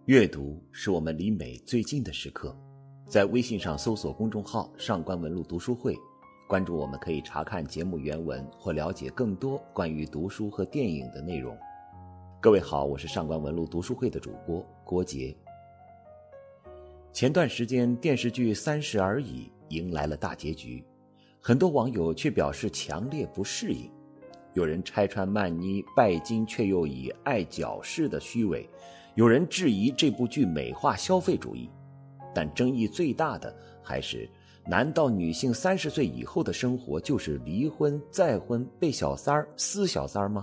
阅读是我们离美最近的时刻。在微信上搜索公众号上官文路读书会，关注我们可以查看节目原文或了解更多关于读书和电影的内容。各位好，我是上官文路读书会的主播郭杰。前段时间电视剧《30而已》迎来了大结局，很多网友却表示强烈不适应。有人拆穿曼妮拜金却又以爱矫饰的虚伪，有人质疑这部剧美化消费主义，但争议最大的还是，难道女性30岁以后的生活就是离婚、再婚、被小三儿、撕小三儿吗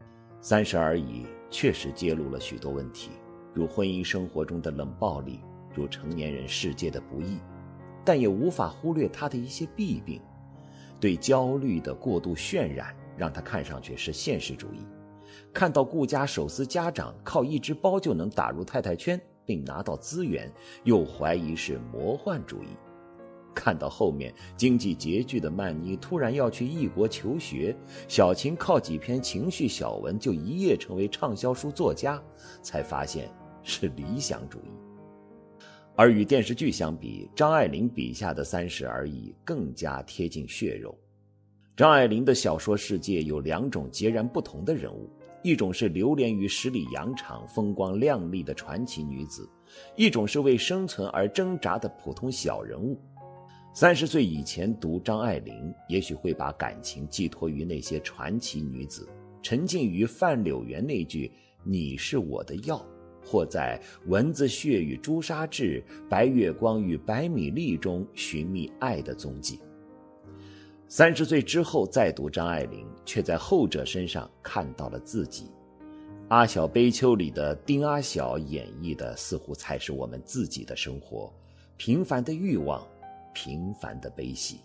？30而已确实揭露了许多问题，如婚姻生活中的冷暴力，如成年人世界的不易，但也无法忽略它的一些弊病。对焦虑的过度渲染，让它看上去是现实主义。看到顾家手撕家长靠一只包就能打入太太圈并拿到资源，又怀疑是魔幻主义。看到后面经济拮据的曼妮突然要去异国求学，小琴靠几篇情绪小文就一夜成为畅销书作家，才发现是理想主义。而与电视剧相比，张爱玲笔下的30而已更加贴近血肉。张爱玲的小说世界有两种截然不同的人物，一种是流连于十里洋场风光亮丽的传奇女子，一种是为生存而挣扎的普通小人物。30岁以前读张爱玲，也许会把感情寄托于那些传奇女子，沉浸于范柳原那句你是我的药，或在蚊子血与朱砂痣、白月光与白米粒中寻觅爱的踪迹。30岁之后再读张爱玲，却在后者身上看到了自己。阿小悲秋里的丁阿小演绎的似乎才是我们自己的生活，平凡的欲望，平凡的悲喜。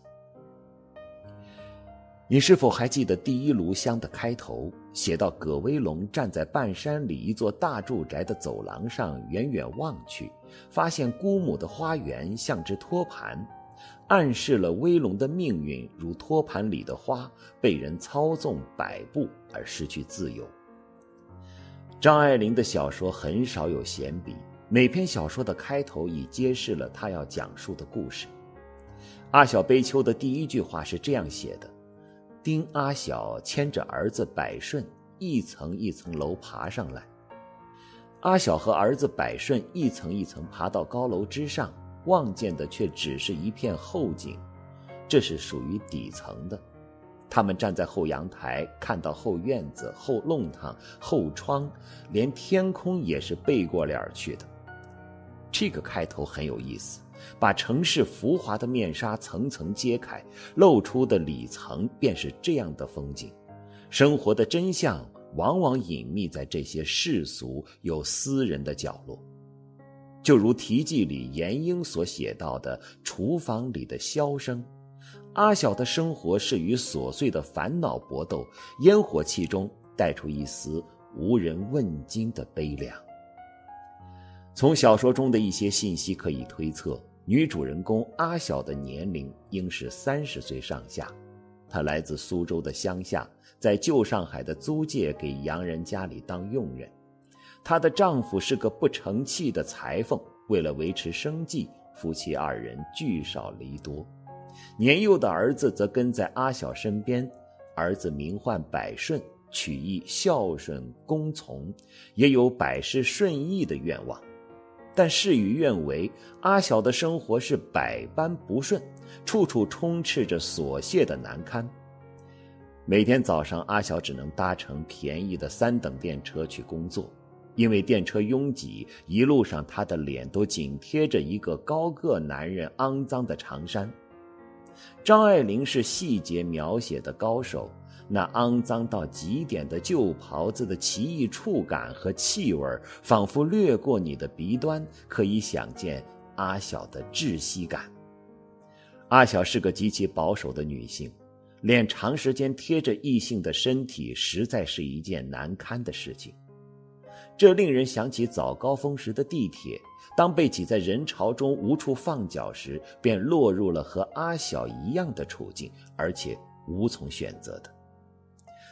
你是否还记得第一炉香的开头，写到葛威龙站在半山里一座大住宅的走廊上，远远望去，发现姑母的花园像只托盘，暗示了威龙的命运如托盘里的花，被人操纵摆布而失去自由。张爱玲的小说很少有闲笔，每篇小说的开头已揭示了她要讲述的故事。阿小悲秋的第一句话是这样写的：丁阿小牵着儿子百顺一层一层楼爬上来。阿小和儿子百顺一层一层爬到高楼之上，望见的却只是一片后景，这是属于底层的。他们站在后阳台，看到后院子、后弄堂、后窗，连天空也是背过脸去的。这个开头很有意思，把城市浮华的面纱层层揭开，露出的里层便是这样的风景。生活的真相往往隐秘在这些世俗又私人的角落。就如题记里严英所写到的厨房里的箫声，阿小的生活是与琐碎的烦恼搏斗，烟火气中带出一丝无人问津的悲凉。从小说中的一些信息可以推测，女主人公阿小的年龄应是30岁上下。她来自苏州的乡下，在旧上海的租界给洋人家里当佣人。她的丈夫是个不成器的裁缝，为了维持生计，夫妻二人聚少离多。年幼的儿子则跟在阿小身边，儿子名唤百顺，取意孝顺恭从，也有百事顺意的愿望。但事与愿违，阿小的生活是百般不顺，处处充斥着琐屑的难堪。每天早上，阿小只能搭乘便宜的3等电车去工作，因为电车拥挤，一路上他的脸都紧贴着一个高个男人肮脏的长衫。张爱玲是细节描写的高手，那肮脏到极点的旧袍子的奇异触感和气味，仿佛掠过你的鼻端，可以想见阿小的窒息感。阿小是个极其保守的女性，脸长时间贴着异性的身体，实在是一件难堪的事情。这令人想起早高峰时的地铁，当被挤在人潮中无处放脚时，便落入了和阿小一样的处境，而且无从选择的。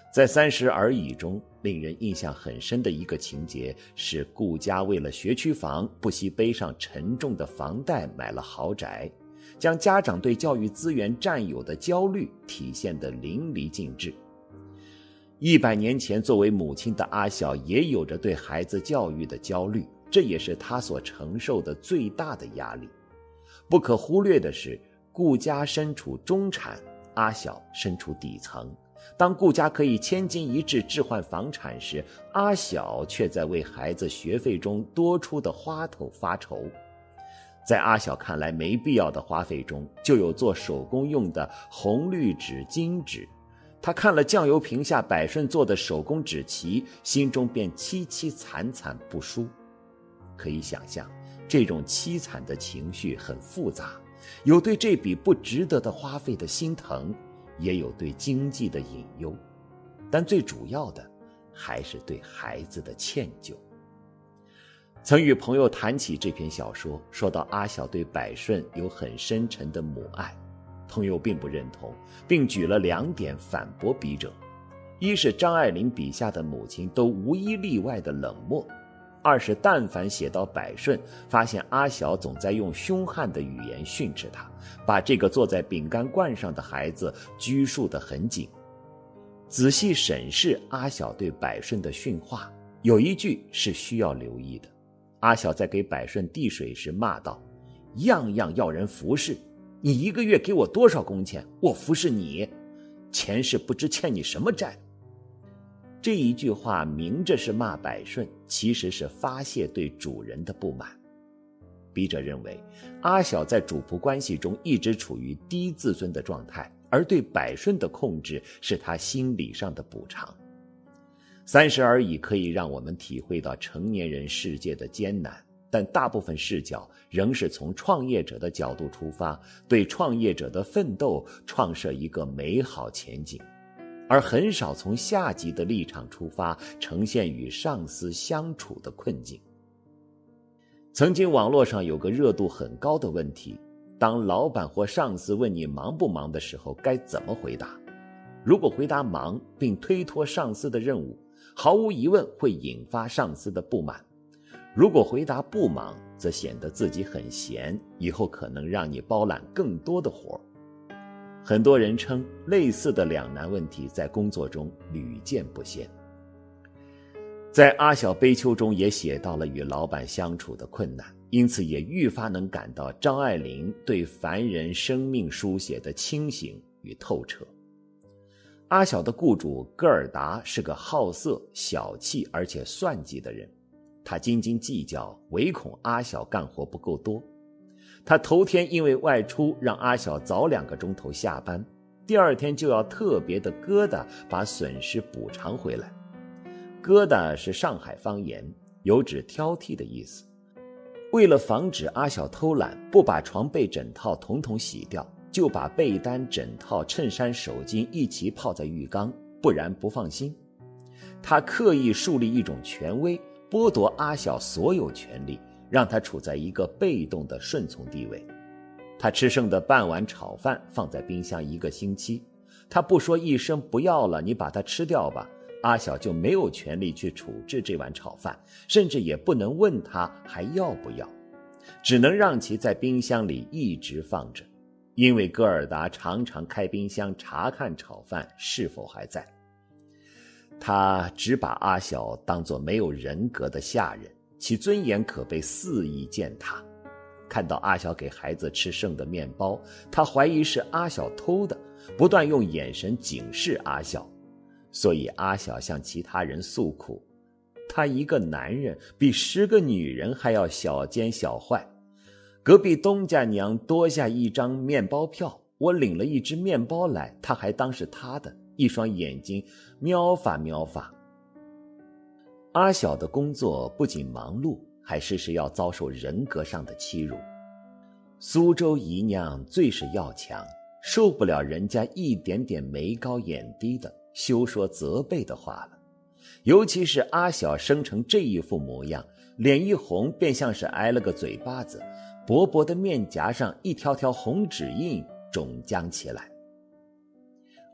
在《30而已》中，令人印象很深的一个情节是顾家为了学区房，不惜背上沉重的房贷买了豪宅，将家长对教育资源占有的焦虑体现得淋漓尽致。100年前，作为母亲的阿晓也有着对孩子教育的焦虑，这也是她所承受的最大的压力。不可忽略的是，顾家身处中产，阿晓身处底层。当顾家可以千金一掷置换房产时，阿晓却在为孩子学费中多出的花头发愁。在阿晓看来，没必要的花费中就有做手工用的红绿纸、金纸。他看了酱油瓶下百顺做的手工纸旗，心中便凄凄惨惨不舒。可以想象，这种凄惨的情绪很复杂，有对这笔不值得的花费的心疼，也有对经济的隐忧，但最主要的还是对孩子的歉疚。曾与朋友谈起这篇小说，说到阿晓对百顺有很深沉的母爱，朋友并不认同，并举了2点反驳笔者：一是张爱玲笔下的母亲都无一例外的冷漠；二是但凡写到百顺，发现阿晓总在用凶悍的语言训斥他，把这个坐在饼干罐上的孩子拘束得很紧。仔细审视阿晓对百顺的训话，有一句是需要留意的。阿晓在给百顺递水时骂道：样样要人服侍，你1个月给我多少工钱，我服侍你，前世不知欠你什么债。这一句话明着是骂百顺，其实是发泄对主人的不满。笔者认为，阿晓在主仆关系中一直处于低自尊的状态，而对百顺的控制是他心理上的补偿。30而已可以让我们体会到成年人世界的艰难，但大部分视角仍是从创业者的角度出发，对创业者的奋斗创设一个美好前景，而很少从下级的立场出发，呈现与上司相处的困境。曾经网络上有个热度很高的问题：当老板或上司问你忙不忙的时候，该怎么回答？如果回答忙，并推脱上司的任务，毫无疑问会引发上司的不满；如果回答不忙，则显得自己很闲，以后可能让你包揽更多的活。很多人称类似的两难问题在工作中屡见不鲜。在阿晓悲秋中也写到了与老板相处的困难，因此也愈发能感到张爱玲对凡人生命书写的清醒与透彻。阿晓的雇主戈尔达是个好色、小气而且算计的人，他斤斤计较，唯恐阿晓干活不够多。他头天因为外出让阿晓早2个钟头下班，第2天就要特别的疙瘩把损失补偿回来。疙瘩是上海方言，有指挑剔的意思。为了防止阿晓偷懒，不把床被枕套统统洗掉，就把被单、枕套、衬衫、手巾一起泡在浴缸，不然不放心。他刻意树立一种权威，剥夺阿晓所有权利，让他处在一个被动的顺从地位。他吃剩的半碗炒饭放在冰箱1个星期，他不说一声不要了，你把它吃掉吧，阿晓就没有权利去处置这碗炒饭，甚至也不能问他还要不要，只能让其在冰箱里一直放着，因为戈尔达常常开冰箱查看炒饭是否还在。他只把阿晓当作没有人格的下人，其尊严可被肆意践踏。看到阿晓给孩子吃剩的面包，他怀疑是阿晓偷的，不断用眼神警示阿晓。所以阿晓向其他人诉苦，他一个男人比10个女人还要小奸小坏。隔壁东家娘多下1张面包票，我领了1只面包来，他还当是他的，一双眼睛瞄发瞄发。阿晓的工作不仅忙碌，还时时要遭受人格上的欺辱。苏州姨娘最是要强，受不了人家一点点眉高眼低的，休说责备的话了。尤其是阿晓生成这一副模样，脸一红便像是挨了个嘴巴子，薄薄的面颊上一条条红指印肿僵起来。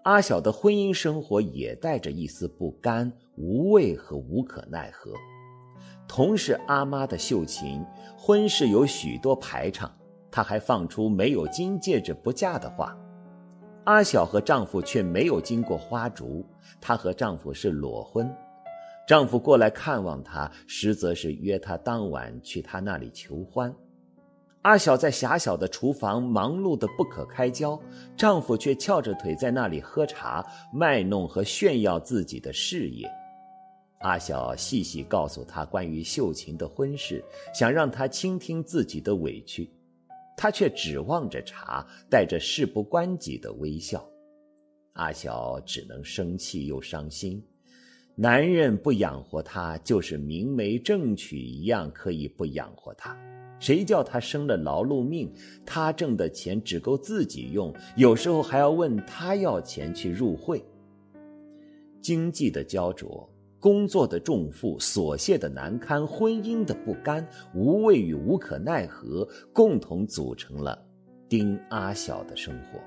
阿晓的婚姻生活也带着一丝不甘、无畏和无可奈何。同是阿妈的秀琴，婚事有许多排场，她还放出没有金戒指不嫁的话。阿晓和丈夫却没有经过花烛，她和丈夫是裸婚。丈夫过来看望她，实则是约她当晚去他那里求欢。阿晓在狭小的厨房忙碌得不可开交，丈夫却翘着腿在那里喝茶，卖弄和炫耀自己的事业。阿晓细细告诉他关于秀琴的婚事，想让他倾听自己的委屈，他却只望着茶，带着事不关己的微笑。阿晓只能生气又伤心，男人不养活他，就是明媒正娶一样可以不养活他。谁叫他生了劳碌命，他挣的钱只够自己用，有时候还要问他要钱去入会。经济的焦灼，工作的重负，琐屑的难堪，婚姻的不甘，无畏与无可奈何，共同组成了丁阿晓的生活。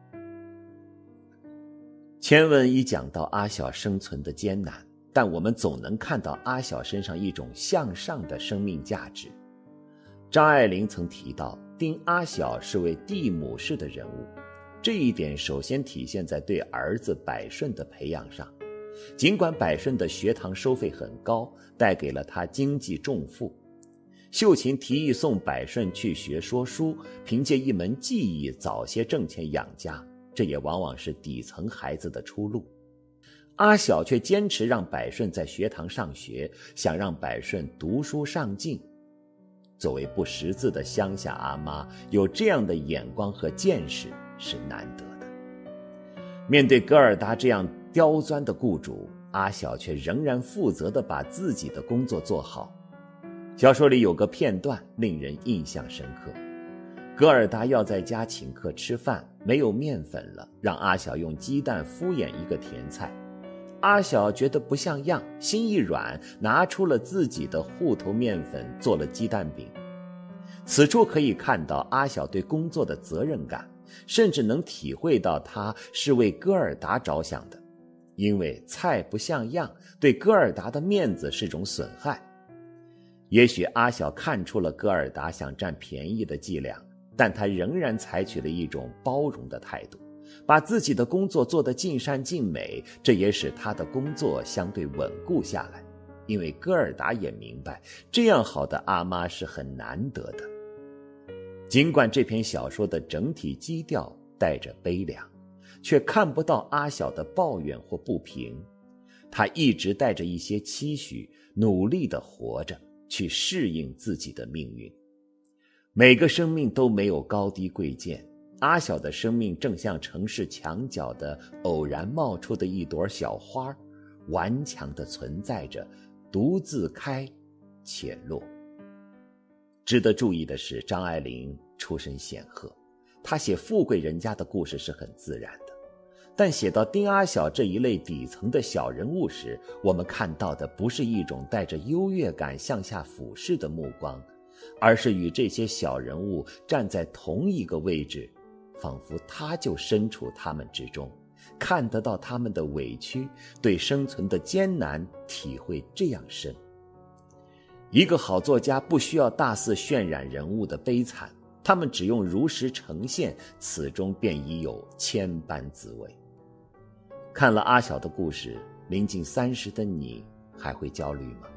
前文已讲到阿晓生存的艰难，但我们总能看到阿晓身上一种向上的生命价值。张爱玲曾提到，丁阿晓是位地母式的人物，这一点首先体现在对儿子百顺的培养上。尽管百顺的学堂收费很高，带给了他经济重负，秀琴提议送百顺去学说书，凭借一门技艺早些挣钱养家，这也往往是底层孩子的出路。阿晓却坚持让百顺在学堂上学，想让百顺读书上进。作为不识字的乡下阿妈，有这样的眼光和见识是难得的。面对戈尔达这样刁钻的雇主，阿晓却仍然负责地把自己的工作做好。小说里有个片段令人印象深刻，戈尔达要在家请客吃饭，没有面粉了，让阿晓用鸡蛋敷衍一个甜菜。阿晓觉得不像样，心一软，拿出了自己的户头面粉做了鸡蛋饼。此处可以看到阿晓对工作的责任感，甚至能体会到他是为戈尔达着想的，因为菜不像样，对戈尔达的面子是种损害。也许阿晓看出了戈尔达想占便宜的伎俩，但他仍然采取了一种包容的态度，把自己的工作做得尽善尽美，这也使他的工作相对稳固下来。因为戈尔达也明白，这样好的阿妈是很难得的。尽管这篇小说的整体基调带着悲凉，却看不到阿晓的抱怨或不平。他一直带着一些期许，努力地活着，去适应自己的命运。每个生命都没有高低贵贱，阿晓的生命正像城市墙角的偶然冒出的一朵小花，顽强地存在着，独自开且落。值得注意的是，张爱玲出身显赫，她写富贵人家的故事是很自然的，但写到丁阿晓这一类底层的小人物时，我们看到的不是一种带着优越感向下俯视的目光，而是与这些小人物站在同一个位置，仿佛他就身处他们之中，看得到他们的委屈，对生存的艰难体会这样深。一个好作家不需要大肆渲染人物的悲惨，他们只用如实呈现，此中便已有千般滋味。看了阿晓的故事，临近30的你还会焦虑吗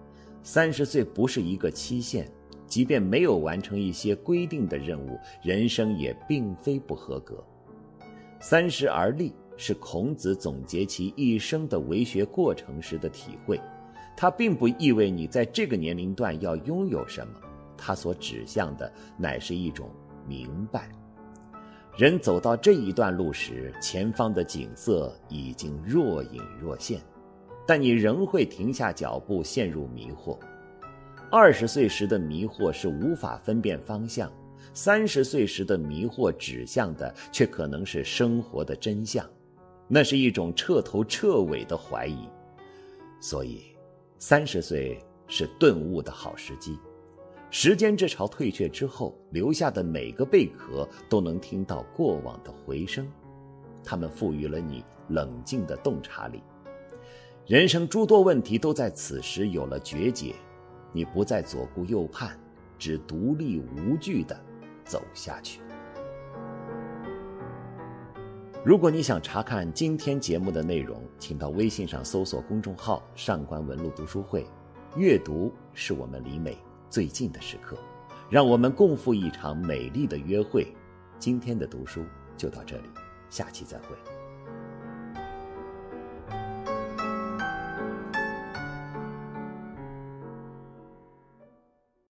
？30岁不是一个期限，即便没有完成一些规定的任务，人生也并非不合格。30而立是孔子总结其一生的为学过程时的体会，它并不意味你在这个年龄段要拥有什么，它所指向的乃是一种明白。人走到这一段路时，前方的景色已经若隐若现，但你仍会停下脚步，陷入迷惑。20岁时的迷惑是无法分辨方向，30岁时的迷惑指向的却可能是生活的真相，那是一种彻头彻尾的怀疑。所以30岁是顿悟的好时机。时间之潮退却之后，留下的每个贝壳都能听到过往的回声。 它们赋予了你冷静的洞察力。人生诸多问题都在此时有了决解，你不再左顾右盼，只独立无惧地走下去。如果你想查看今天节目的内容，请到微信上搜索公众号上官文路读书会。阅读是我们离美最近的时刻，让我们共赴一场美丽的约会。今天的读书就到这里，下期再会。